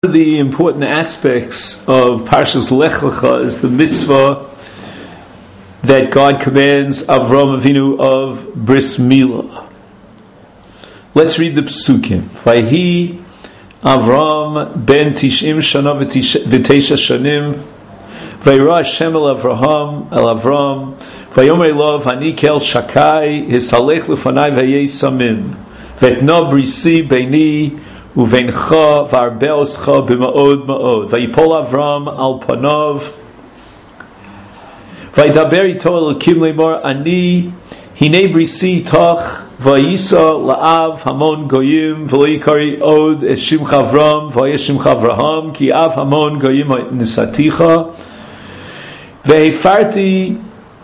One of the important aspects of Parshas Lech Lecha is the mitzvah that God commands Avraham Avinu of Bris Milah. Let's read the Psukim. Vayhi Avraham ben Tish'im Shana v'Teisha Shanim Vayra Hashem el Avraham Vayomer Elov Ani kel Shakai Hisalech Lefanai Vayei Samim Vetna Brisi Beini Uvencha varbeoscha b'maod maod. Vayipol Avram al panav. Vaydaber ito Elokim lemor ani hinei brisi toch vayisa la'av hamon goyim v'lo yikari od eshimcha Avram v'yeshimcha Avraham ki av hamon goyim nisaticha ve'hefarti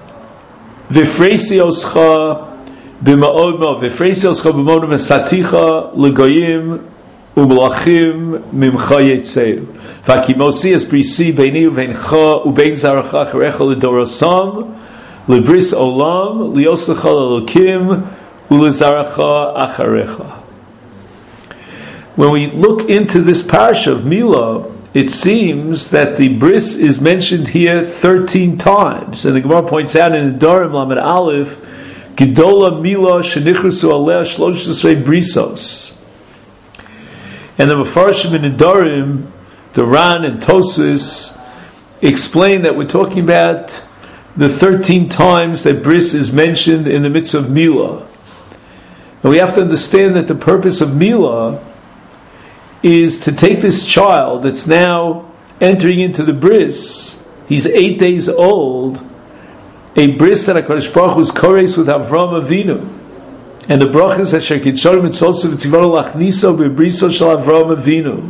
v'freisioscha b'maod maod v'freisioscha b'maod nisaticha l'goyim U'blachim mimcha yetzeu. V'akimosi es brisi beini uvencha ubein zaracha charecha l'dorosam l'bris olam lioslecha l'elokim u'lezaracha acharecha. When we look into this parsha of Milah, it seems that the bris is mentioned here 13 times. And the Gemara points out in Nedarim Lamed Aleph, Gedola Milah shenichrusu aleh shlosh esrei brisos. And the Mefarshim in Nedarim, the Ran and Tosfos, explain that we're talking about the 13 times that bris is mentioned in the mitzvah of Milah. And we have to understand that the purpose of Milah is to take this child that's now entering into the bris. He's 8 days old, a bris that HaKadosh Baruch Hu is kores with Avram Avinu. And the brachas that Shekid mitzvot v'tzivonu lachniso b'briso shel Avraham Avinu.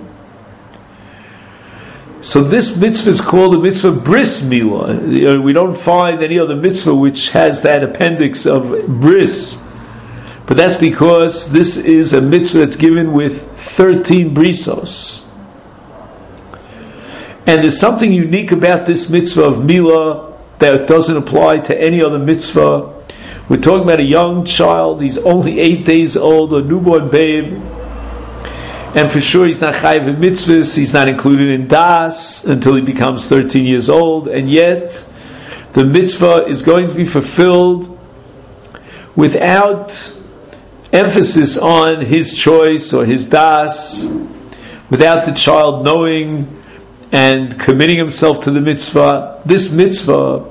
So this mitzvah is called the mitzvah bris milah. We don't find any other mitzvah which has that appendix of bris, but that's because this is a mitzvah that's given with 13 brisos. And there's something unique about this mitzvah of milah that doesn't apply to any other mitzvah. We're talking about a young child. He's only 8 days old, a newborn babe. And for sure he's not chayiv in mitzvahs. He's not included in das until he becomes 13 years old. And yet, the mitzvah is going to be fulfilled without emphasis on his choice or his das, without the child knowing and committing himself to the mitzvah. This mitzvah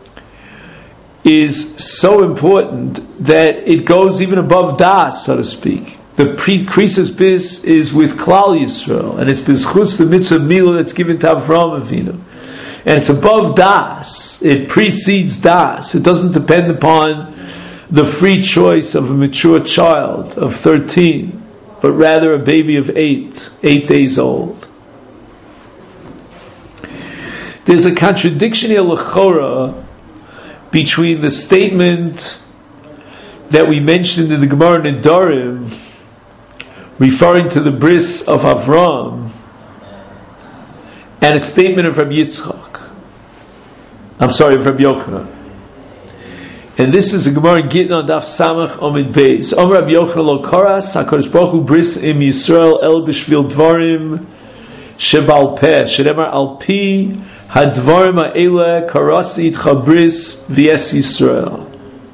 is so important that it goes even above das, so to speak. The pre-krisis bis is with Klal Yisrael, and it's b'zchus the mitzvah milah that's given to Avraham Avinu, and it's above das. It precedes das. It doesn't depend upon the free choice of a mature child of 13, but rather a baby of 8 days old. There's a contradiction here, l'chora, between the statement that we mentioned in the Gemara Nedarim, referring to the bris of Avram, and a statement of Rabbi Yitzchak. Of Rabbi Yochanan. And this is a Gemara in Gittin on Daf Samach Omid Beis. Rabbi Yochanan lo koras HaKadosh Baruch Hu bris im Yisrael el b'shvil dvarim shebal peh shedemar al pi Hadvarim ha'ele karasit chabris v'es Yisrael.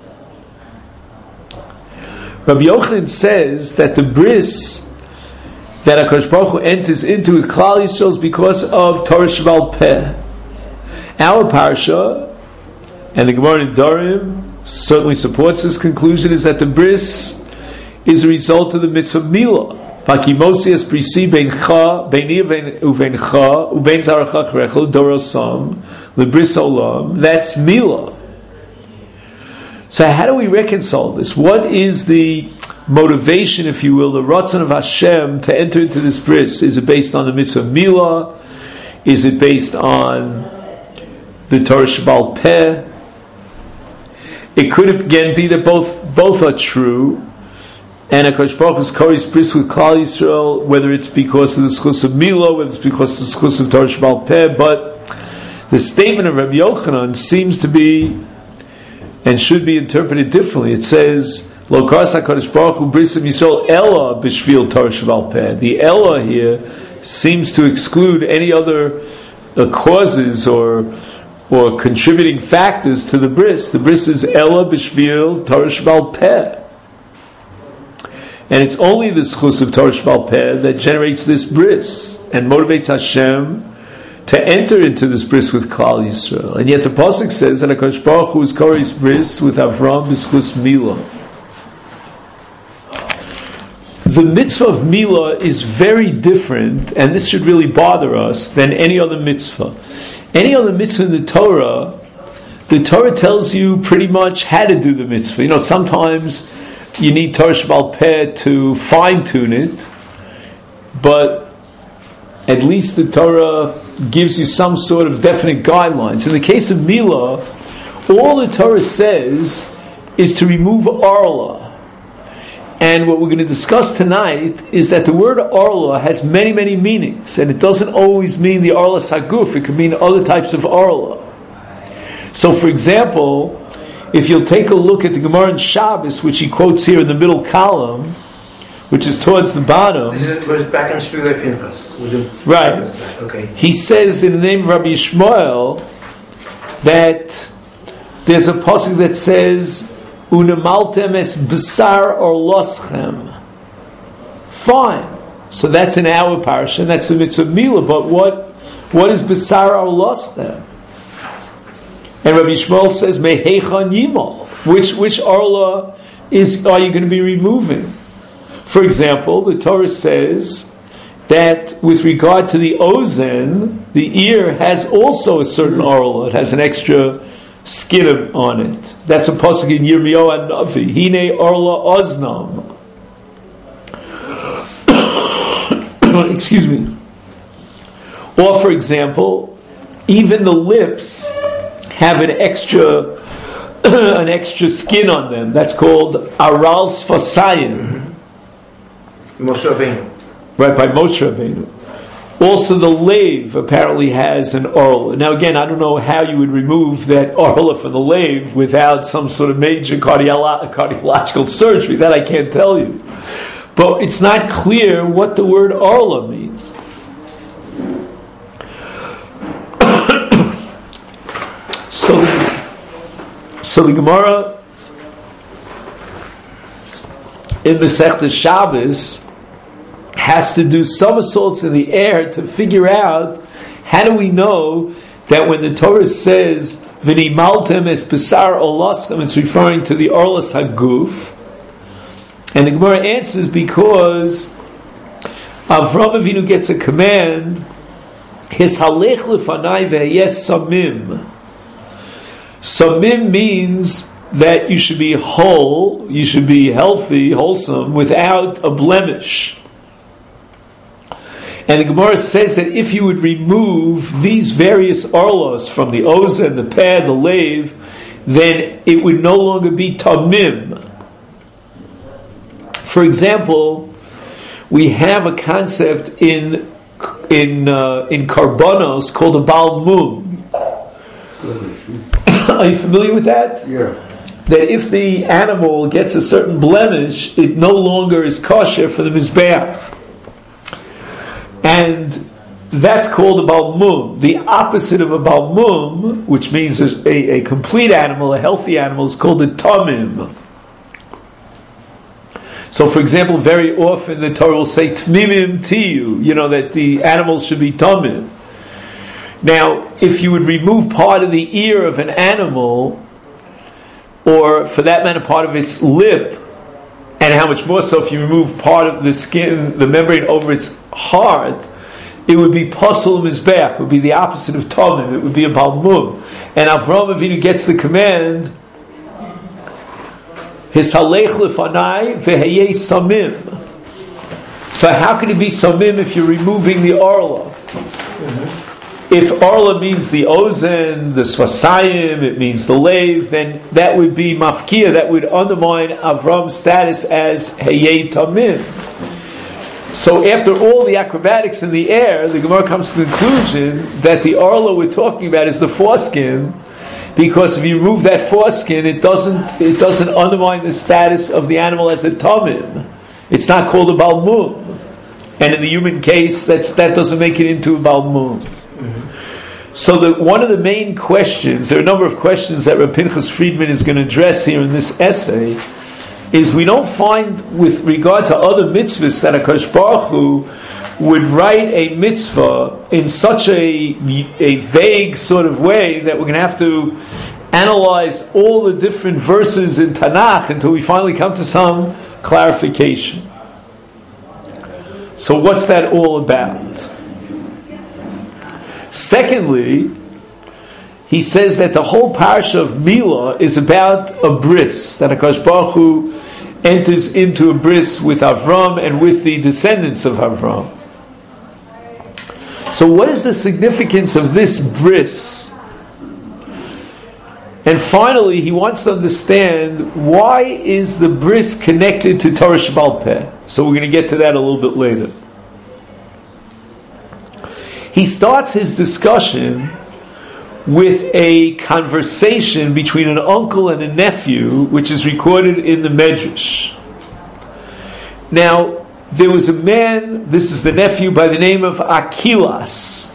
Rabbi Yochanan says that the bris that HaKadosh Baruch Hu enters into with Klal Yisrael is because of Torah Shebal Peh. Our parsha, and the Gemara in Nedarim certainly supports this conclusion, is that the bris is a result of the mitzvah milah. Vakimosi es brisi beincha beini uvencha ubein zaracha charecha dorosam lebris olam. That's milah. So how do we reconcile this? What is the motivation, if you will, the ratzon of Hashem to enter into this bris? Is it based on the mitzvah milah? Is it based on the Torah Shebal Peh? It could again be that both are true. And HaKadosh Baruch Hu's kores bris with Klal Yisrael, whether it's because of the schus of Milah, whether it's because of the schus of Torah Shebal Peh, but the statement of Rabbi Yochanan seems to be and should be interpreted differently. It says, Lo koras HaKadosh Baruch Hu bris im Yisrael ela b'shvil Torah Shebal Peh. The ela here seems to exclude any other causes or contributing factors to the bris. The bris is Ella B'Shvil Torah Sheba'al Peh. And it's only the schus of Torah Sheba'al Peh that generates this bris and motivates Hashem to enter into this bris with Klal Yisrael. And yet the Pasuk says that HaKadosh Baruch Hu is Kore's bris with Avram b'schus Milah. The mitzvah of Milah is very different, and this should really bother us, than any other mitzvah. Any other mitzvah in the Torah tells you pretty much how to do the mitzvah. Sometimes you need Torah Sheba'al Peh to fine-tune it, but at least the Torah gives you some sort of definite guidelines. In the case of Milah, all the Torah says is to remove Arla. And what we're going to discuss tonight is that the word Arla has many, many meanings, and it doesn't always mean the Arla Saguf, it could mean other types of Arla. So for example, if you'll take a look at the Gemara in Shabbos, which he quotes here in the middle column, which is towards the bottom. This is back in Shvilei Pinchas. Right. Okay. He says in the name of Rabbi Yishmael that there's a pasuk that says, Unamaltem es besar or loschem. Fine. So that's in our parsha, and that's the mitzvah of Milah. But what is besar or loschem? And Rabbi Yishmael says, Mehechan yimal. Which arla are you going to be removing? For example, the Torah says that with regard to the ozen, the ear has also a certain arla. It has an extra skin on it. That's a pasuk in Yirmiyahu Navi. Hine arla oznam. Excuse me. Or, for example, even the lips have an extra skin on them. That's called aral sfasayim. Moshe Rabbeinu. Right, by Moshe Rabbeinu. Also, the lave apparently has an orla. Now, again, I don't know how you would remove that orla from the lave without some sort of major cardiological surgery. That I can't tell you. But it's not clear what the word orla means. So the Gemara in the Masechta Shabbos has to do somersaults in the air to figure out how do we know that when the Torah says V'nimaltem es besar olaschem, it's referring to the orlas haguf. And the Gemara answers because Avram Avinu gets a command, His halech lefanai ve'yes samim. Samim means that you should be whole, you should be healthy, wholesome, without a blemish. And the Gemara says that if you would remove these various arlos from the ozen, the peh, the lave, then it would no longer be tamim. For example, we have a concept in Karbonos called a Baal Mum. Are you familiar with that? Yeah. That if the animal gets a certain blemish, it no longer is kosher for the mizbeach. And that's called a Baal Mum. The opposite of a Baal Mum, which means a complete animal, a healthy animal, is called a Tamim. So, for example, very often the Torah will say Tmimim Tiyu, that the animal should be Tamim. Now, if you would remove part of the ear of an animal, or for that matter part of its lip, and how much more so if you remove part of the skin, the membrane over its heart, it would be Pasal Mizbech, it would be the opposite of Tamim, it would be a Baal Mum. And Avraham Avinu gets the command, His halech lefanai veheyei samim. So how can it be samim if you're removing the arla? If arla means the ozen, the svasayim, it means the lave, then that would be mafkia, that would undermine Avram's status as heyei tamim. So after all the acrobatics in the air, the Gemara comes to the conclusion that the arla we're talking about is the foreskin, because if you remove that foreskin, it doesn't undermine the status of the animal as a tamim. It's not called a Baal Mum. And in the human case, that doesn't make it into a Balmum. So one of the main questions, there are a number of questions that Rav Pinchas Friedman is going to address here in this essay, is we don't find, with regard to other mitzvahs, that HaKadosh Baruch Hu would write a mitzvah in such a vague sort of way that we're going to have to analyze all the different verses in Tanakh until we finally come to some clarification. So what's that all about? Secondly, he says that the whole parasha of Milah is about a bris, that HaKadosh Baruch Hu enters into a bris with Avram and with the descendants of Avram. So what is the significance of this bris? And finally, he wants to understand, why is the bris connected to Torah Sheba'al Peh? So we're going to get to that a little bit later. He starts his discussion with a conversation between an uncle and a nephew, which is recorded in the Medrash. Now, there was a man, this is the nephew, by the name of Achilas.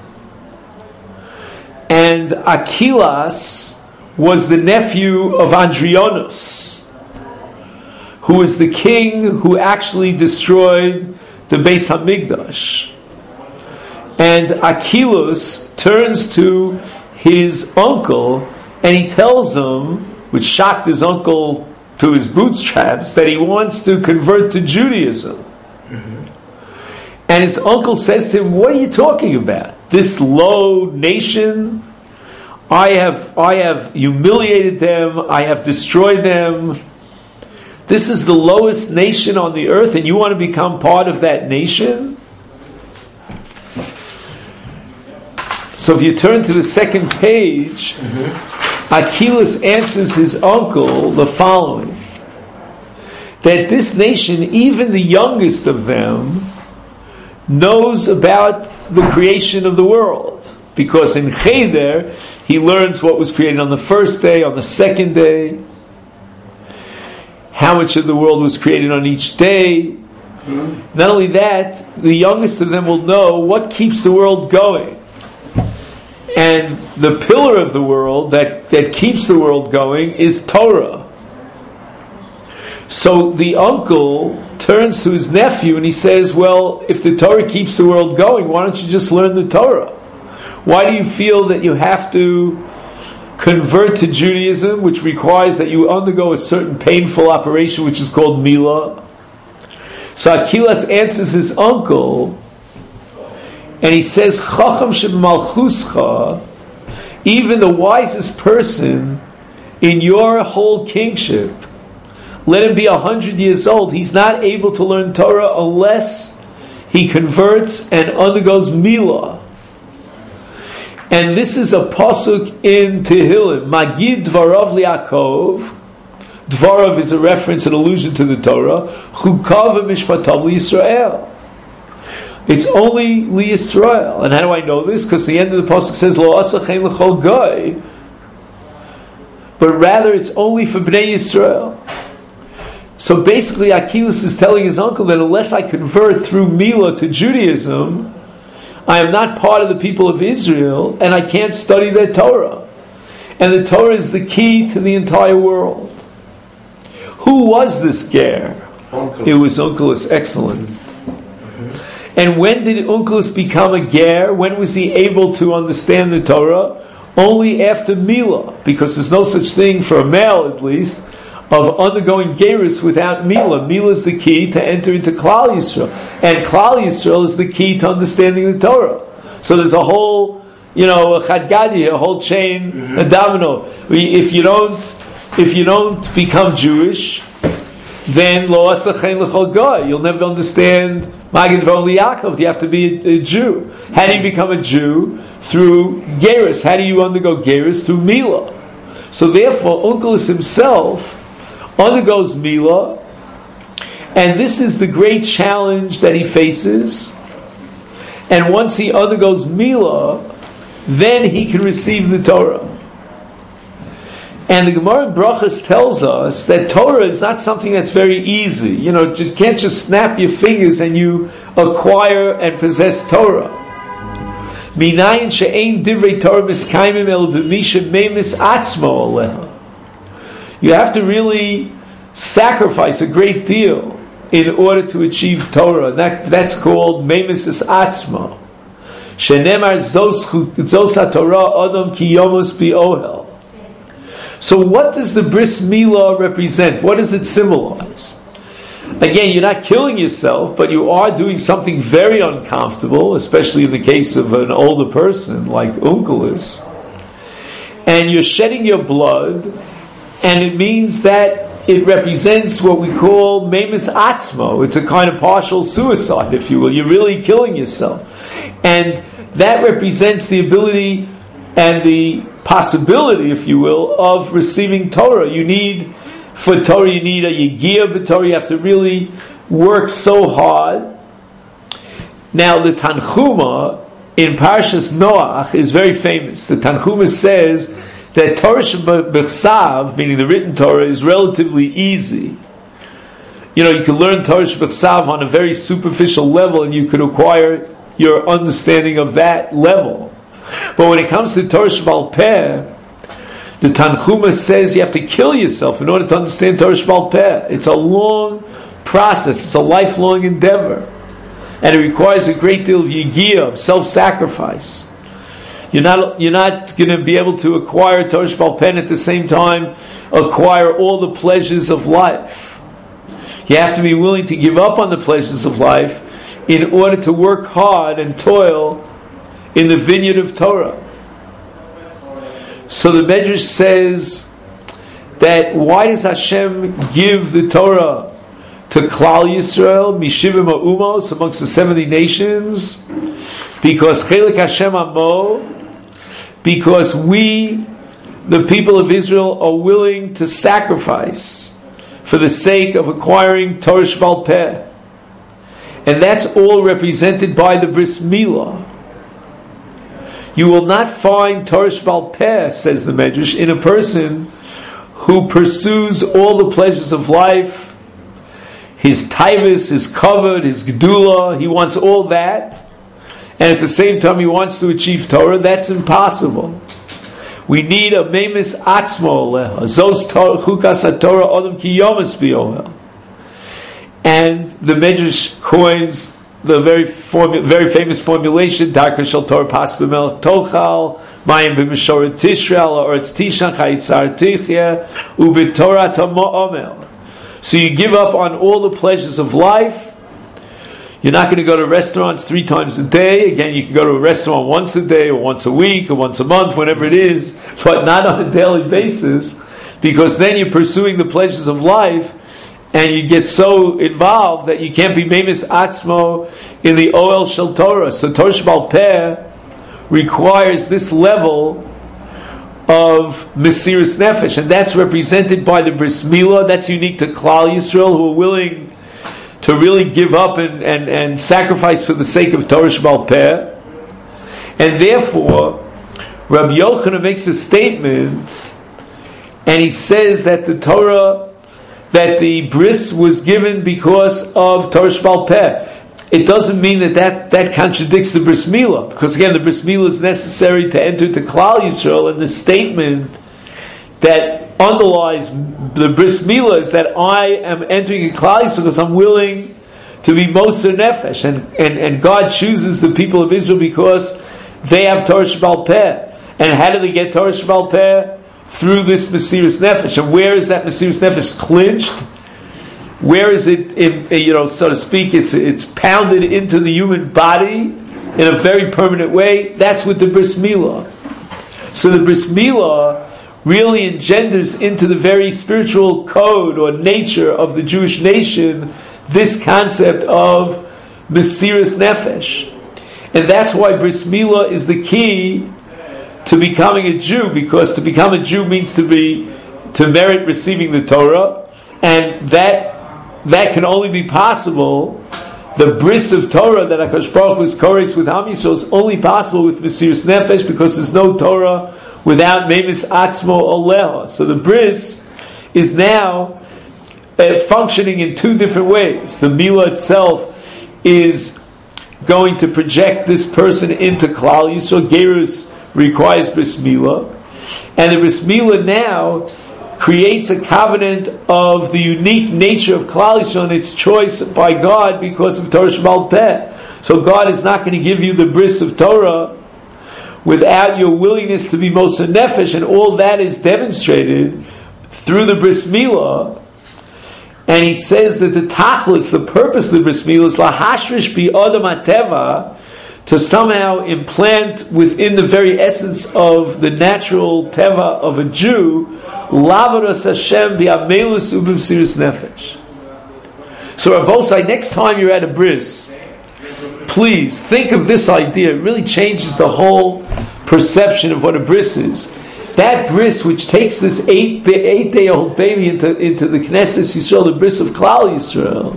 And Achilas was the nephew of Andrionos, who was the king who actually destroyed the Beis HaMikdash. And Achilas turns to his uncle and he tells him, which shocked his uncle to his bootstraps, that he wants to convert to Judaism. And his uncle says to him, what are you talking about? This low nation? I have humiliated them, I have destroyed them. This is the lowest nation on the earth, and you want to become part of that nation? So if you turn to the second page, Achilas answers his uncle the following: that this nation, even the youngest of them, knows about the creation of the world. Because in Cheder, he learns what was created on the first day, on the second day, how much of the world was created on each day. Not only that, the youngest of them will know what keeps the world going. And the pillar of the world that keeps the world going is Torah. So the uncle turns to his nephew and he says, well, if the Torah keeps the world going, why don't you just learn the Torah? Why do you feel that you have to convert to Judaism, which requires that you undergo a certain painful operation, which is called Milah? So Achilas answers his uncle, and he says, Chacham shemalchuscha, even the wisest person in your whole kingship, let him be 100 years old, he's not able to learn Torah unless he converts and undergoes Milah. And this is a pasuk in Tehillim, Magid Dvarav Li'Yakov. Dvarav is a reference, an allusion to the Torah. Chukav v'mishpatam liYisrael. It's only liYisrael. And how do I know this? Because the end of the pasuk says, Lo asachein l'chol goy. But rather, it's only for Bnei Yisrael. So basically, Achilas is telling his uncle that unless I convert through Milah to Judaism, I am not part of the people of Israel, and I can't study their Torah. And the Torah is the key to the entire world. Who was this ger? Uncle. It was Unkelos. Excellent. And when did Unkelos become a ger? When was he able to understand the Torah? Only after Milah, because there's no such thing, for a male at least, of undergoing gerus without Milah. Milah is the key to enter into Klal Yisrael. And Klal Yisrael is the key to understanding the Torah. So there's a whole, a Chad Gadya, a whole chain, a domino. If you don't become Jewish, then Lo Asachein L'Chol Goy, you'll never understand Magid Dvarav Li'Yakov. You have to be a Jew. How do you become a Jew? Through gerus. How do you undergo gerus? Through Milah. So therefore, Unkelos himself undergoes Milah, and this is the great challenge that he faces. And once he undergoes Milah, then he can receive the Torah. And the Gemara in Brachos tells us that Torah is not something that's very easy. You can't just snap your fingers and you acquire and possess Torah. Minayin she'ein divrei Torah miskaimim el b'misha meimis atzmo aleha. You have to really sacrifice a great deal in order to achieve Torah. That's called meimis atzmo. Shenemar zos haTorah adam ki yomos b'ohel. So what does the bris milah represent? What does it symbolize? Again, you're not killing yourself, but you are doing something very uncomfortable, especially in the case of an older person like Onkelos. And you're shedding your blood, and it means that it represents what we call meimis atzmo. It's a kind of partial suicide, if you will. You're really killing yourself. And that represents the ability and the possibility, if you will, of receiving Torah. For Torah, you need a yigiyah b'Torah. You have to really work so hard. Now, the Tanchuma in Parshas Noach is very famous. The Tanchuma says that Torah Shebechsav, meaning the written Torah, is relatively easy. You can learn Torah Shebechsav on a very superficial level, and you could acquire your understanding of that level. But when it comes to Torah Shebal Peh, the Tanchuma says you have to kill yourself in order to understand Torah Shebal Peh. It's a long process. It's a lifelong endeavor. And it requires a great deal of yigiyah, of self-sacrifice. You're not going to be able to acquire Torah Shebal Peh and at the same time acquire all the pleasures of life. You have to be willing to give up on the pleasures of life in order to work hard and toil in the vineyard of Torah. So the Medrash says that why does Hashem give the Torah to Klal Yisrael, Mishivim Ha'umos, amongst the 70 nations? Because Chelik Hashem Amo, because we, the people of Israel, are willing to sacrifice for the sake of acquiring Torah Shebal Peh. And that's all represented by the Bris Milah. You will not find Torah Shebal Peh, says the Medrash, in a person who pursues all the pleasures of life, his taivus, his kavod, his gedula. He wants all that, and at the same time he wants to achieve Torah. That's impossible. We need a meimis atzmo aleha. Zos chukas haTorah adam ki yomis b'ohel. And the Medrash coins the very famous formulation: Darka shel Torah pas b'melech tochal, mayim b'mishoret tishral, or it's tishan chayitzar tichya, u'b'torah tama'omel. So you give up on all the pleasures of life. You're not going to go to restaurants 3 times a day. Again, you can go to a restaurant once a day, or once a week, or once a month, whenever it is, but not on a daily basis, because then you're pursuing the pleasures of life, and you get so involved that you can't be meimis atzmo in the oel shel Torah. So Torah Shebal Peh requires this level of Mesiras Nefesh, and that's represented by the Bris Milah. That's unique to Klal Yisrael, who are willing to really give up and sacrifice for the sake of Torah Shebal Peh. And therefore, Rabbi Yochanan makes a statement, and he says that the bris was given because of Torah Shebal Peh. It doesn't mean that contradicts the bris milah, because again, the bris milah is necessary to enter to Klal Yisrael, and the statement that underlies the bris milah is that I am entering in Klal Yisrael because I'm willing to be Moser Nefesh, and God chooses the people of Israel because they have Torah Shebal Peh. And how do they get Torah Shebal Peh? Through this Mesiras Nefesh. And where is that Mesiras Nefesh clinched? Where is it, so to speak, it's pounded into the human body in a very permanent way? That's with the Bris Milah. So the Bris Milah really engenders into the very spiritual code or nature of the Jewish nation this concept of Mesiras Nefesh. And that's why Bris Milah is the key to becoming a Jew, because to become a Jew means to merit receiving the Torah, and that can only be possible. The bris of Torah that HaKadosh Baruch Hu is koreis with Am Yisrael is only possible with Mesiras Nefesh, because there's no Torah without memis atzmo oleha. So the bris is now functioning in two different ways. The milah itself is going to project this person into Klal Yisrael. Gerus requires bris milah, and the bris milah now creates a covenant of the unique nature of Klal Yisrael and its choice by God because of Torah Sheba'al Peh. So God is not going to give you the bris of Torah without your willingness to be Moser Nefesh, and all that is demonstrated through the bris milah. And he says that the tachlis, the purpose of the bris milah, is lahashrish bi adam hateva, to somehow implant within the very essence of the natural teva of a Jew, lavaras Hashem bi amelus ubimsirus nefesh. So Rabbosai, next time you're at a bris, please think of this idea. It really changes the whole perception of what a bris is. That bris, which takes this 8-day-old baby into the Knesset Yisrael, the bris of Klal Yisrael,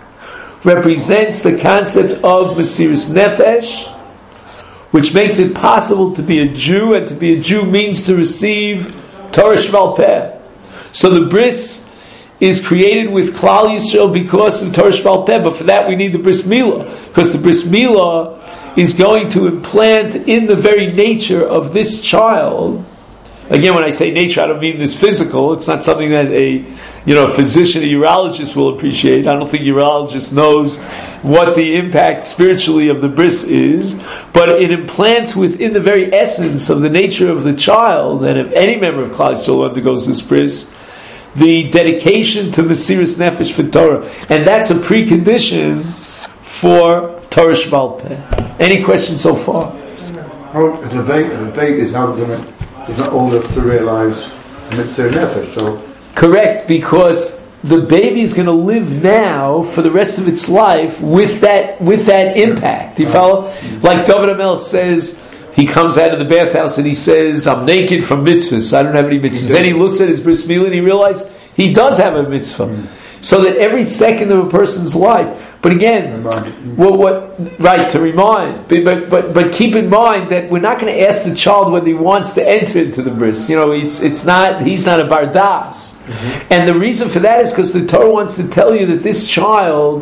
represents the concept of Mesiris Nefesh, which makes it possible to be a Jew, and to be a Jew means to receive Torah Sheba'al Peh. So the bris is created with Klal Yisrael because of Torah Sheba'al Peh, but for that we need the bris milah, because the bris milah is going to implant in the very nature of this child. Again, when I say nature, I don't mean this physical. It's not something that a physician, a urologist will appreciate. I don't think a urologist knows what the impact spiritually of the bris is, but it implants within the very essence of the nature of the child, and if any member of Klal Yisrael undergoes this bris, the dedication to Mesiris Nefesh for Torah, and that's a precondition for Torah Sheba'al Peh. Any questions so far? Well, the baby is not old enough to realize Mitzvah Nefesh, so... Correct, because the baby is going to live now for the rest of its life with that impact. You follow? Like David HaMelech says, he comes out of the bathhouse and he says, I'm naked from mitzvahs, I don't have any mitzvahs. Then he looks at his bris milah and he realizes he does have a mitzvah. So that every second of a person's life, but again, to remind, but keep in mind that we're not going to ask the child whether he wants to enter into the bris. He's not a bardas, and the reason for that is because the Torah wants to tell you that this child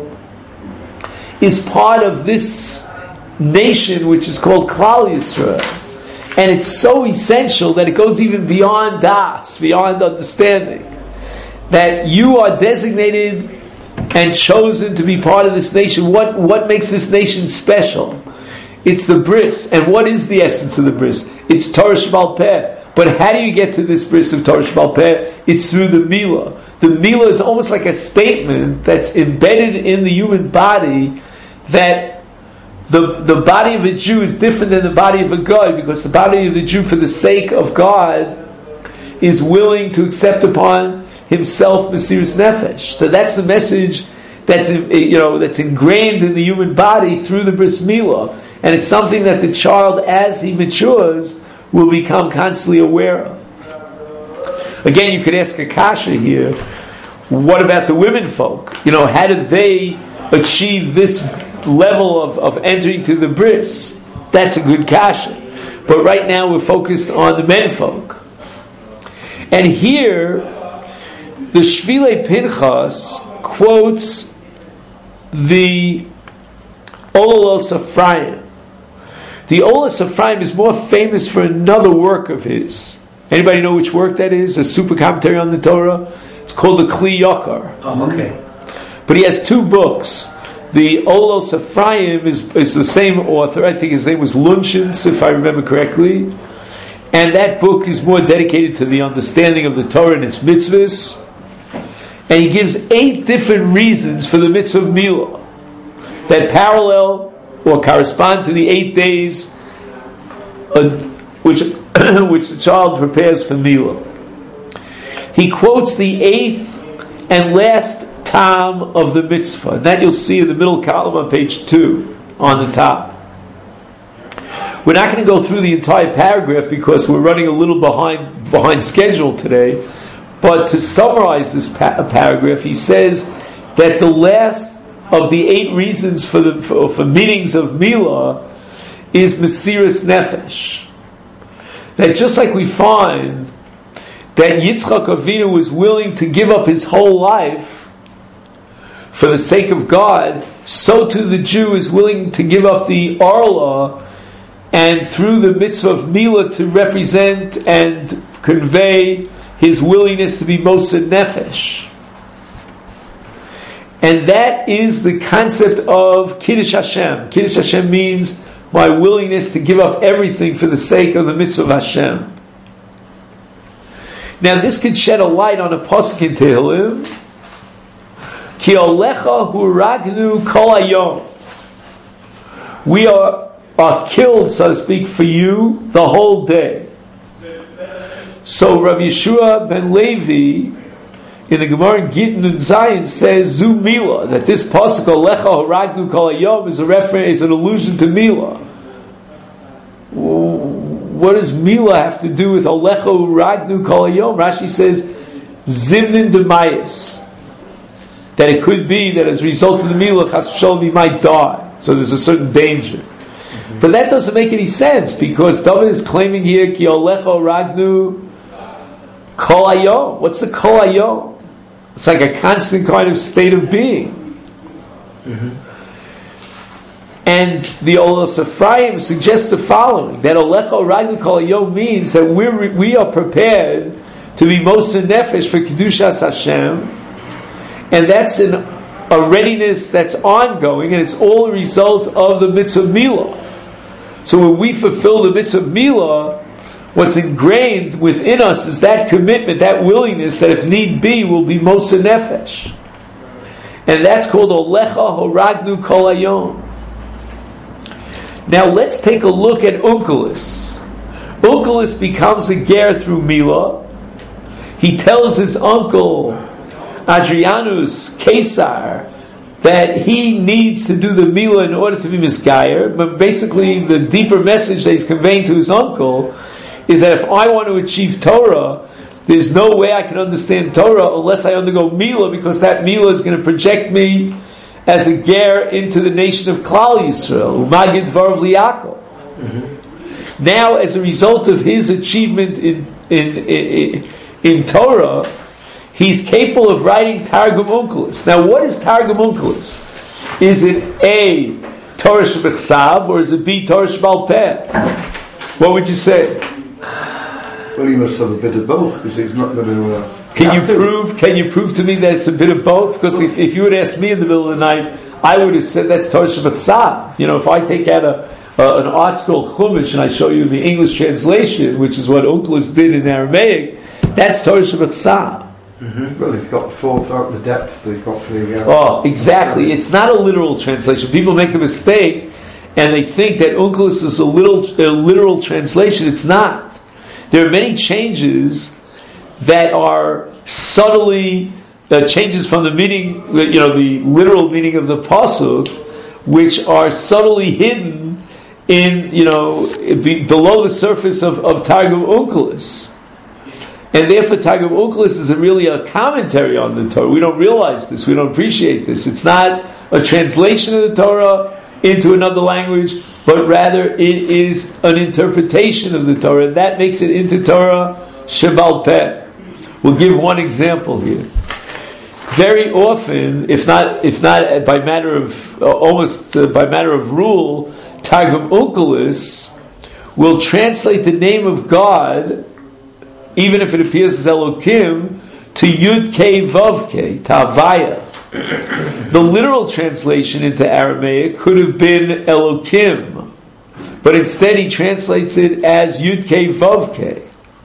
is part of this nation which is called Klal Yisrael, and it's so essential that it goes even beyond das, beyond understanding, that you are designated and chosen to be part of this nation. What makes this nation special? It's the bris. And what is the essence of the bris? It's Torah Sheba'al Peh. But how do you get to this bris of Torah Sheba'al Peh? It's through the milah. The milah is almost like a statement that's embedded in the human body, that the body of a Jew is different than the body of a God, because the body of the Jew, for the sake of God, is willing to accept upon himself Mesiris Nefesh. So that's the message that's ingrained in the human body through the bris milah, and it's something that the child, as he matures, will become constantly aware of. Again, you could ask a kasha here: what about the women folk? How did they achieve this level of entering to the bris? That's a good kasha. But right now we're focused on the men folk, and here the Shvilei Pinchas quotes the Olalos Ephraim. The Olalos Ephraim is more famous for another work of his. Anybody know which work that is? A super commentary on the Torah? It's called the Kli Yakar. Oh, okay. But he has two books. The Olalos Ephraim is the same author. I think his name was Lunchins, if I remember correctly. And that book is more dedicated to the understanding of the Torah and its mitzvahs. And he gives 8 different reasons for the mitzvah of milah that parallel or correspond to the 8 days which the child prepares for milah. He quotes the 8th and last tam of the mitzvah, and that you'll see in the middle column on page 2 on the top. We're not going to go through the entire paragraph because we're running a little behind schedule today. But to summarize this paragraph, he says that the last of the 8 reasons for meetings of milah is Mesiris Nefesh. that just like we find that Yitzchak Avinu was willing to give up his whole life for the sake of God, so too the Jew is willing to give up the Arla and through the mitzvah of Milah to represent and convey his willingness to be Mosed Nefesh. And that is the concept of Kiddush Hashem. Kiddush Hashem means my willingness to give up everything for the sake of the mitzvah of Hashem. Now this could shed a light on a pasuk in Tehillim. Ki olecha huragnu kol hayom. We are killed, so to speak, for you the whole day. So Rav Yeshua ben Levi in the Gemara in Gittin and Zion says Zu Milah, that this pasuk olecha huragnu kol hayom is a reference, is an allusion to Milah. What does Milah have to do with olecha huragnu kol hayom? Rashi says Zimnin demayis, that it could be that as a result of the Milah, Chas v'sholom, he might die. So there's a certain danger. Mm-hmm. But that doesn't make any sense, because David is claiming here, Ki olecha huragnu kol hayom. What's the kol hayom? It's like a constant kind of state of being. Mm-hmm. And the Olos Ephraim suggests the following, that olecha huragnu kol hayom means that we are prepared to be Mosed Nefesh for Kedushas Hashem, and that's a readiness that's ongoing, and it's all a result of the mitzvah of Milah. So when we fulfill the mitzvah of Milah, what's ingrained within us is that commitment, that willingness that if need be, will be Mosed Nefesh. And that's called olecha huragnu kol hayom. Now let's take a look at Onkelos. Onkelos becomes a ger through Milah. He tells his uncle Adrianus Caesar that he needs to do the Milah in order to be Misgayer, but basically the deeper message that he's conveying to his uncle is that if I want to achieve Torah, there's no way I can understand Torah unless I undergo Milah, because that Milah is going to project me as a ger into the nation of Klal Yisrael, Umagid Dvarav Liyaakov. Mm-hmm. Now, as a result of his achievement in Torah, he's capable of writing Targum Onkelos. Now, what is Targum Onkelos? Is it A, Torah Shebechsav, or is it B, Torah Shebal Peh? What would you say? Well, he must have a bit of both, because he's not going to... Can you prove to me that it's a bit of both? Because if you would ask me in the middle of the night, I would have said that's Torah Shebechsav. You know, if I take out an art school Chumash and I show you the English translation, which is what Onkelos did in Aramaic, that's Torah Shebechsav. Mm-hmm. Well, he's got forth out the depth. He's got the... Oh, exactly. It's not a literal translation. People make a mistake and they think that Onkelos is a literal translation. It's not. There are many changes that are subtly changes from the meaning, the literal meaning of the pasuk, which are subtly hidden in, below the surface of Targum Onkelos. And therefore, Targum Onkelos is really a commentary on the Torah. We don't realize this. We don't appreciate this. It's not a translation of the Torah into another language, but rather it is an interpretation of the Torah. That makes it into Torah Shebal Peh. We'll give one example here. Very often, if not by matter of by matter of rule, Targum Onkelos will translate the name of God, even if it appears as Elokim, to Yud Kei Vav Kei, to Havaya. The literal translation into Aramaic could have been Elokim, but instead he translates it as Yud Kei Vav Kei.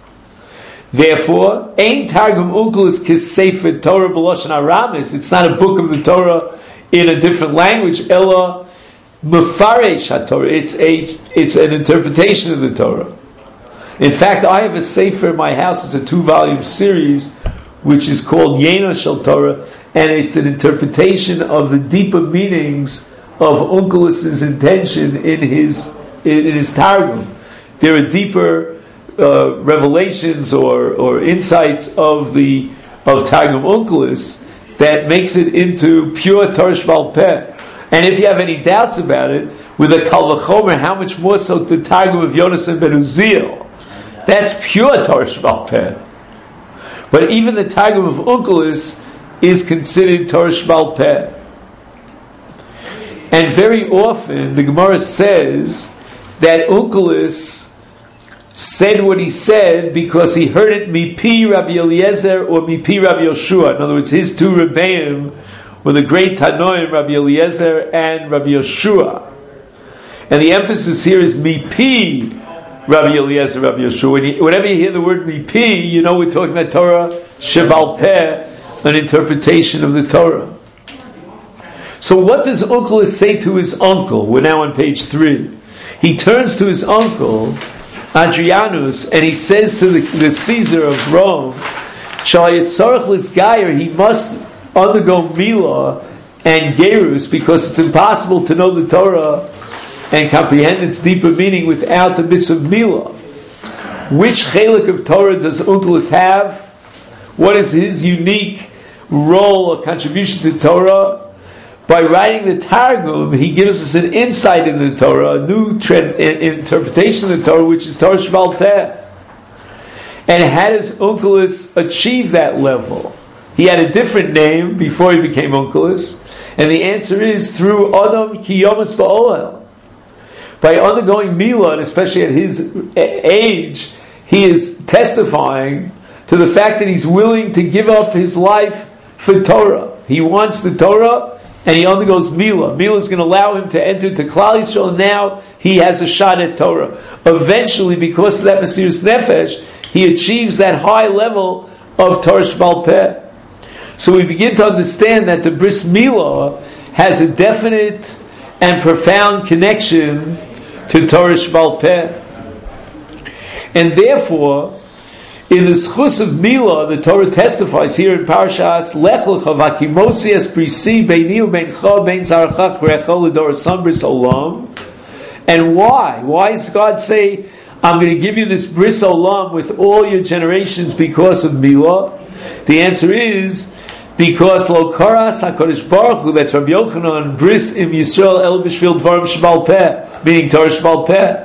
Therefore, Ein Targum Onkelos Kisefer Torah B'Lashon Aramis. It's not a book of the Torah in a different language. Ella Mefaresh HaTorah. It's an interpretation of the Torah. In fact, I have a sefer in my house. It's a 2-volume series, which is called Yena Shel Torah, and it's an interpretation of the deeper meanings of Onkelos' intention in his Targum. There are deeper revelations or insights of Targum Onkelos that makes it into pure Torah Shebal Peh. And if you have any doubts about it, with a Kal V'chomer, how much more so the Targum of Yonasan ben Uziel? That's pure Torah Sheba'al Peh. But even the Targum of Onkelos is considered Torah Sheba'al Peh. And very often the Gemara says that Onkelos said what he said because he heard it mipi Rabbi Eliezer or mipi Rabbi Yoshua. In other words, his two Rebbeim were the great Tanoim, Rabbi Eliezer and Rabbi Yoshua. And the emphasis here is mipi Rabbi Eliezer, Rabbi Yoshua. Whenever you hear the word mipi, you know we're talking about Torah Sheba'al Peh, an interpretation of the Torah. So what does Onkelos say to his uncle? We're now on page 3. He turns to his uncle, Adrianus, and he says to the Caesar of Rome, he must undergo Milah and Gerus because it's impossible to know the Torah and comprehend its deeper meaning without the mitzvah of Milah. Which chelik of Torah does Onkelos have? What is his unique role or contribution to Torah? By writing the Targum, he gives us an insight in the Torah, a new interpretation of the Torah, which is Torah Sheba'al Peh. And how does Onkelos achieve that level? He had a different name before he became Onkelos, and the answer is through Adam Ki Yomas Va'oel. By undergoing Milah, and especially at his age, he is testifying to the fact that he's willing to give up his life for Torah. He wants the Torah, and he undergoes Milah. Milah is going to allow him to enter to Klal Yisrael, and now he has a shot at Torah. Eventually, because of that Mesiras Nefesh, he achieves that high level of Torah Sheba'al Peh. So we begin to understand that the Bris Milah has a definite and profound connection to Torah Sheba'al Peh. And therefore, in the Schus of Milah, the Torah testifies here in Parashas Lech Lecha Vakimosi es Brisi Beini Ubeincha Bein Zarcha Chrecha L'Dor Bris Olam. And why? Why does God say, I'm going to give you this Bris Olam with all your generations because of Milah? The answer is because Lo Karas HaKadosh Baruch Hu, that's Rabbi Yochanan, Bris Im Yisrael El B'Shvil Dvarim Sheba'al Peh, meaning Torah Sheba'al Peh.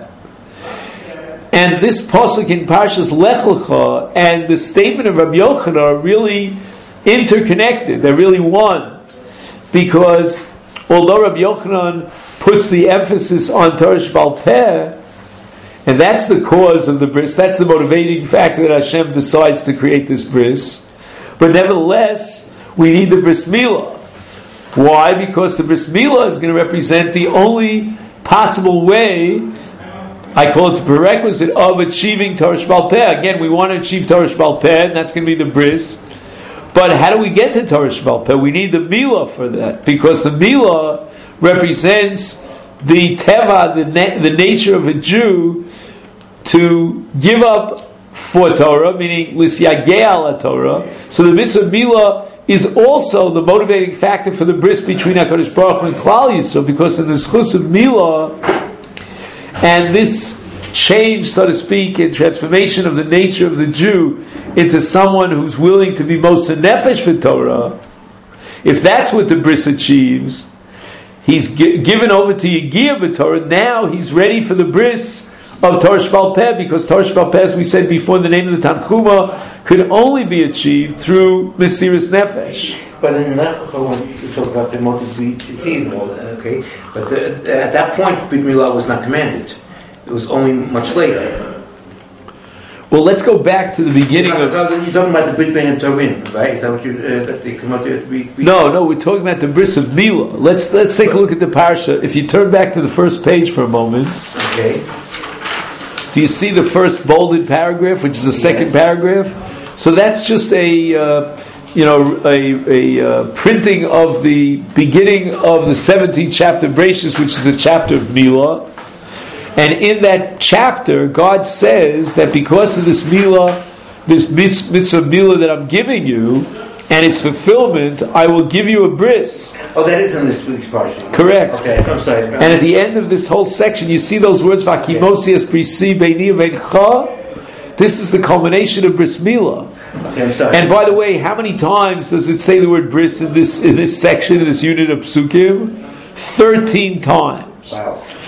And this pasuk in Parshas Lech Lecha and the statement of Rabbi Yochanan are really interconnected. They're really one. Because although Rabbi Yochanan puts the emphasis on Torah Sheba'al Peh, and that's the cause of the bris, that's the motivating factor that Hashem decides to create this bris, but nevertheless, we need the Bris Milah. Why? Because the Bris Milah is going to represent the only possible way, I call it the prerequisite of achieving Torah Sheba'al Peh. Again, we want to achieve Torah Sheba'al Peh, and that's going to be the bris. But how do we get to Torah Sheba'al Peh? We need the Milah for that, because the Milah represents the teva, the nature of a Jew to give up for Torah, meaning lisyageh ala Torah. So the mitzvah Milah is also the motivating factor for the bris between HaKadosh Baruch Hu and Klal Yisrael, because in the schus of Milah and this change, so to speak, in transformation of the nature of the Jew into someone who's willing to be Moshe Nefesh for Torah, if that's what the bris achieves, he's given over to Yigiyah b'Torah, now he's ready for the bris of Torah Sheba'al Peh, because Torah Sheba'al Peh, as we said before in the name of the Tanchuma, could only be achieved through Mesiras Nefesh. But in Lech Lecha, when you talk about the motive to achieve, okay, but at that point, Brit Milah was not commanded. It was only much later. Well, let's go back to the beginning of... You're talking about the Brit Bein and Torin, right? Is that what they come out there to be... No, we're talking about the bris of Milah. Let's take a look at the parsha. If you turn back to the first page for a moment... Okay. Do you see the first bolded paragraph, which is the second paragraph? So that's just a printing of the beginning of the 17th chapter of Bereshis, which is a chapter of Milah. And in that chapter, God says that because of this Milah, this mitzvah Milah that I'm giving you, and its fulfillment, I will give you a bris. Oh, that is in this week's parsha. Correct. Okay, I'm sorry. And at the end of this whole section, you see those words, Vakimosi es brisi beini uveincha. This is the culmination of bris milah. Okay, I'm sorry. And by the way, how many times does it say the word bris in this section, in this unit of psukim? 13 times. Wow.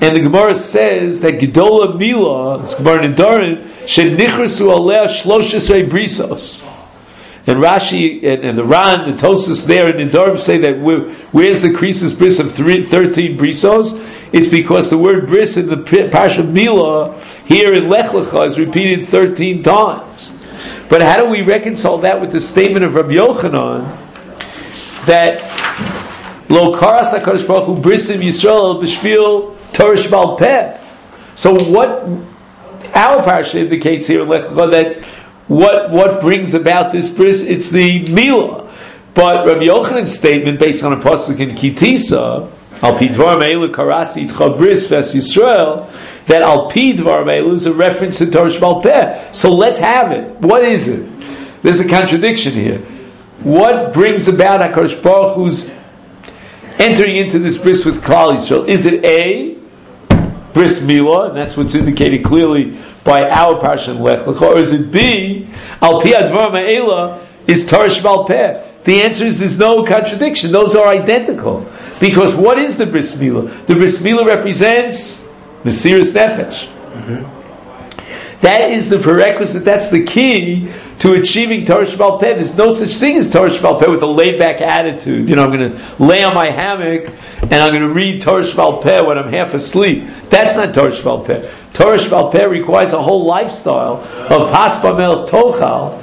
And the Gemara says that Gedola Mila, it's Gemara Nidarim, Shenichrasu Aleh Shloshes Brisos. And Rashi and the Ran, the Tosas there in Nidarim say that where's the Krisis bris of 13 brisos? It's because the word bris in the Parsha Mila here in Lech Lecha is repeated 13 times. But how do we reconcile that with the statement of Rabbi Yochanan that Lo Karas HaKadosh Baruch Hu Brisim Yisrael B'Shvil Torah Shebal Peh? So what our Parsha indicates here in Lech Lecha that what brings about this bris? It's the Mila. But Rabbi Yochanan's statement, based on a pasuk in Kitisa, Al Pi Dvar Me'elu Karasi Itcha Bris Ves Yisrael, that Al Pi Dvar Me'elu is a reference to Torah Shebal Peh. So let's have it. What is it? There's a contradiction here. What brings about HaKadosh Baruch Hu's entering into this bris with Klal Yisrael? Is it A, bris Mila, and that's what's indicated clearly by our Parsha in Lech Lecha, or is it B, Al Pi Advar Ma'ela, is Torah Shebal Peh? The answer is there's no contradiction. Those are identical. Because what is the bris Mila? The bris Mila represents Mesiras Nefesh. Mm-hmm. That is the prerequisite, that's the key to achieving Torah Shebal Peh. There's no such thing as Torah Shebal Peh with a laid-back attitude. I'm going to lay on my hammock and I'm going to read Torah Shebal Peh when I'm half asleep. That's not Torah Shebal Peh. Torah Shebal Peh requires a whole lifestyle of Paspa Melech Tochal,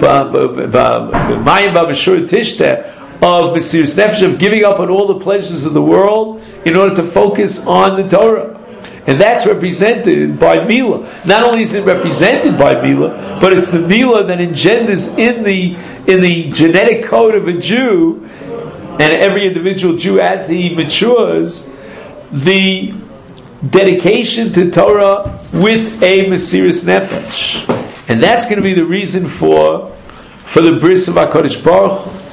Mayim B'Bashur Tishteh, of Mesiras Nefesh, of giving up on all the pleasures of the world in order to focus on the Torah. And that's represented by Mila. Not only is it represented by Mila, but it's the Mila that engenders in the genetic code of a Jew, and every individual Jew as he matures, the dedication to Torah with a Mesiras Nefesh. And that's going to be the reason for the bris of HaKadosh Baruch Hu.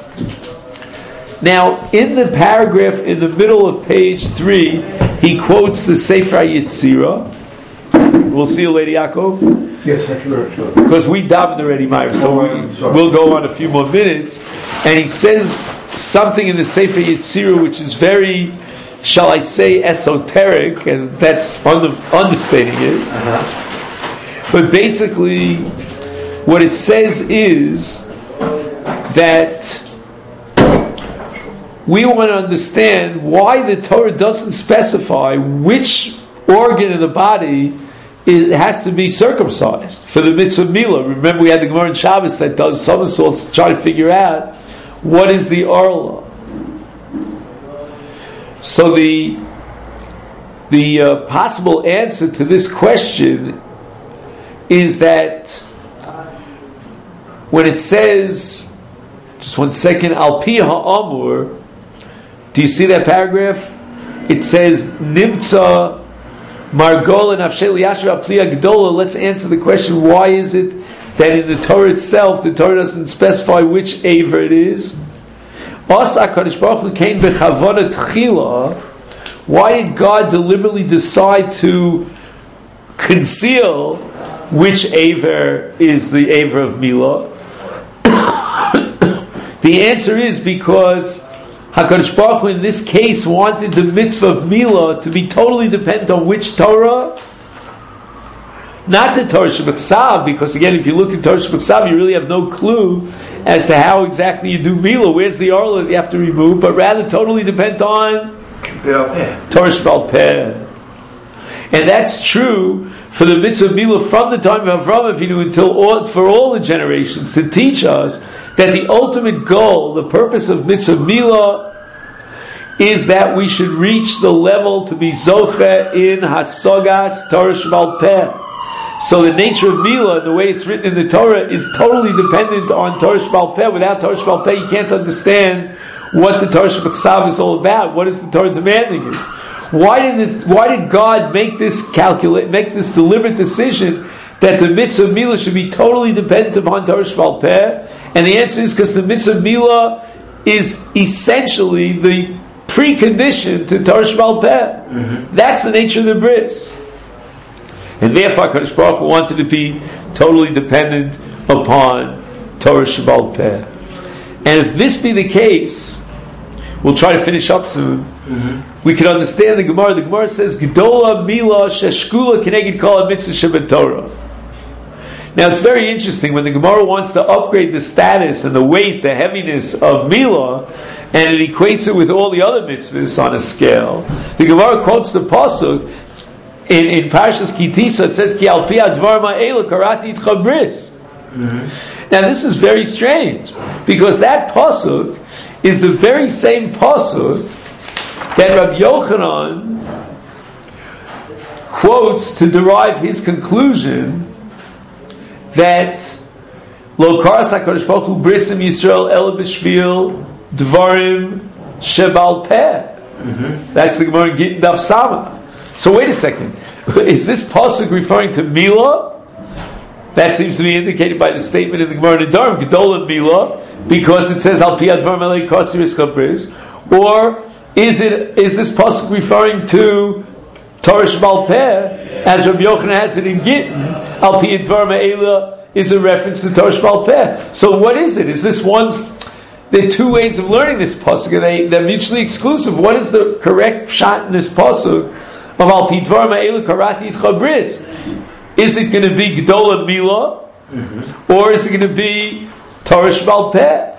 Now, in the paragraph in the middle of page 3, he quotes the Sefer Yetzirah. We'll see you, Lady Yaakov. Yes, sure. Because we davened already, Meir, so we'll go on a few more minutes. And he says something in the Sefer Yetzirah which is very, shall I say, esoteric, and that's understating it. But basically, what it says is that we want to understand why the Torah doesn't specify which organ in the body it has to be circumcised for the mitzvah Mila. Remember, we had the Gemara in Shabbos that does somersaults to try to figure out what is the Orla. So the possible answer to this question is that when it says, just one second, Al Pi Ha'amur, do you see that paragraph? It says, Nimtza Margol and Avshel Yashra Pli Agdola. Let's answer the question, why is it that in the Torah itself, the Torah doesn't specify which Aver it is? Asa HaKadosh Baruch Hu came b'chavona tchila. Why did God deliberately decide to conceal which Aver is the Aver of Mila? The answer is because HaKadosh Baruch Hu in this case wanted the mitzvah of Mila to be totally dependent on which Torah? Not the Torah Shebechsav, because again, if you look at Torah Shebechsav, you really have no clue as to how exactly you do Mila. Where's the Orla that you have to remove? But rather totally depend on Torah Shebal Peh. And that's true for the mitzvah of Mila from the time of Avraham Avinu for all the generations, to teach us that the ultimate goal, the purpose of mitzvah Mila, is that we should reach the level to be Zoche in Hasogas Torah Shebal Peh. So the nature of Mila, the way it's written in the Torah, is totally dependent on Torah Shebal Peh. Without Torah Shebal Peh, you can't understand what the Torah Shebechsav is all about. What is the Torah demanding you? Why did God make this deliberate decision that the mitzvah Mila should be totally dependent upon Torah Shebal Peh? And the answer is because the mitzvah Mila is essentially the precondition to Torah Shebal Peh. Mm-hmm. That's the nature of the bris. And therefore, HaKadosh Baruch Hu wanted to be totally dependent upon Torah Shebal Peh. And if this be the case, we'll try to finish up soon. We can understand the Gemara. The Gemara says, Gdola Mila Sheshkula Keneged Kol HaMitzvah Shebetorah. Now it's very interesting when the Gemara wants to upgrade the status and the weight, the heaviness of Mila, and it equates it with all the other mitzvahs on a scale. The Gemara quotes the pasuk in Parshas Kitisa. It says, "Ki al pi advar ma'ela karati itcha bris." Now this is very strange because that pasuk is the very same pasuk that Rabbi Yochanan quotes to derive his conclusion that Lo karas HaKadosh Baruch Hu brisim Yisrael el b'shvil dvarim shebal peh. That's the Gemara in Gittin Daf Samach. So wait a second. Is this pasuk referring to Mila? That seems to be indicated by the statement in the Gemara in Nedarim, Gedola Mila, because it says Al pi advar melei kasir iskabris. Or is this pasuk referring to Torah Shebal Peh, as Rabbi Yochanan has it in Gittin? Al pi advar me'ela is a reference to Torah Shebal Peh. So what is it? Is this one? There are two ways of learning this pasuk, and they're mutually exclusive. What is the correct shot in this pasuk of Al pi advar me'ela karati itcha bris? Is it going to be Gdola Mila, or is it going to be Torah Shebal Peh?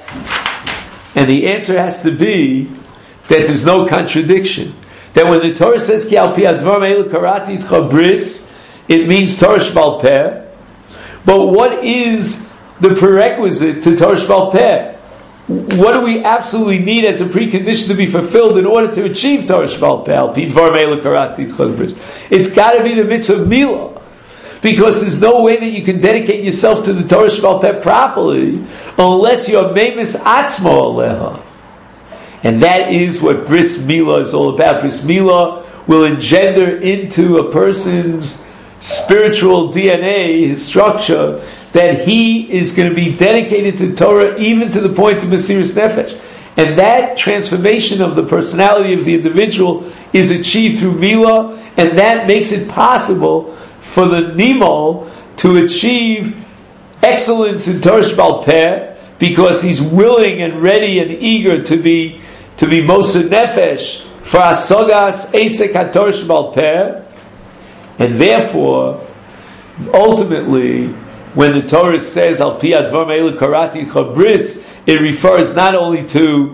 And the answer has to be that there's no contradiction. That when the Torah says Ki al pi advar me'ela karati itcha bris, it means Torah Shebal Peh. But what is the prerequisite to Torah Shebal Peh? What do we absolutely need as a precondition to be fulfilled in order to achieve Torah Shebal Peh? Al pi advar me'ela karati itcha bris. It's got to be the mitzvah of Mila. Because there's no way that you can dedicate yourself to the Torah Shebal Peh properly unless you're Meimis Atzmo Aleha. And that is what Bris Mila is all about. Bris Mila will engender into a person's spiritual DNA, his structure, that he is going to be dedicated to Torah even to the point of Mesiras Nefesh. And that transformation of the personality of the individual is achieved through Mila, and that makes it possible for the Nimol to achieve excellence in Torah Shebal Peh, because he's willing and ready and eager to be Moshe Nefesh for Asogas Esek HaTorah Shebal Peh. And therefore, ultimately, when the Torah says Al pi advar me'ela karati itcha bris, it refers not only to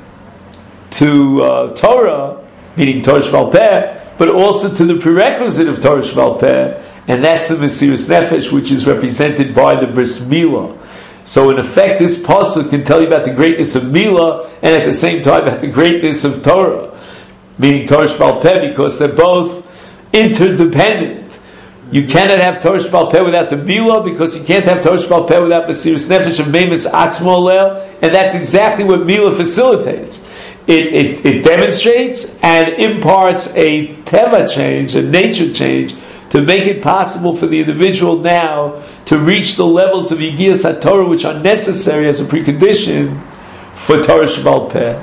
Torah, meaning Torah Shebal Peh, but also to the prerequisite of Torah Shebal Peh, and that's the Mesiras Nefesh, which is represented by the Bris Mila. So in effect, this pasuk can tell you about the greatness of Mila, and at the same time about the greatness of Torah, meaning Torah Shebal Peh, because they're both interdependent. You cannot have Torah Shebal Peh without the Mila, because you can't have Torah Shebal Peh without Mesiras Nefesh and Meimis Atzmo Aleha, and that's exactly what Mila facilitates. It demonstrates and imparts a teva change, a nature change, to make it possible for the individual now to reach the levels of Yigiyas HaTorah which are necessary as a precondition for Torah Shebal Peh.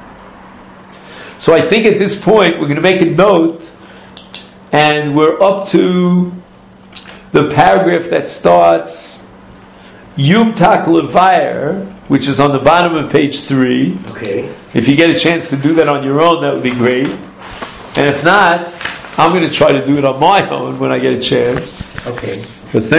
So I think at this point we're going to make a note, and we're up to the paragraph that starts Yum Tak Levayer, which is on the bottom of page 3. Okay. If you get a chance to do that on your own, that would be great. And if not, I'm going to try to do it on my own when I get a chance. Okay. But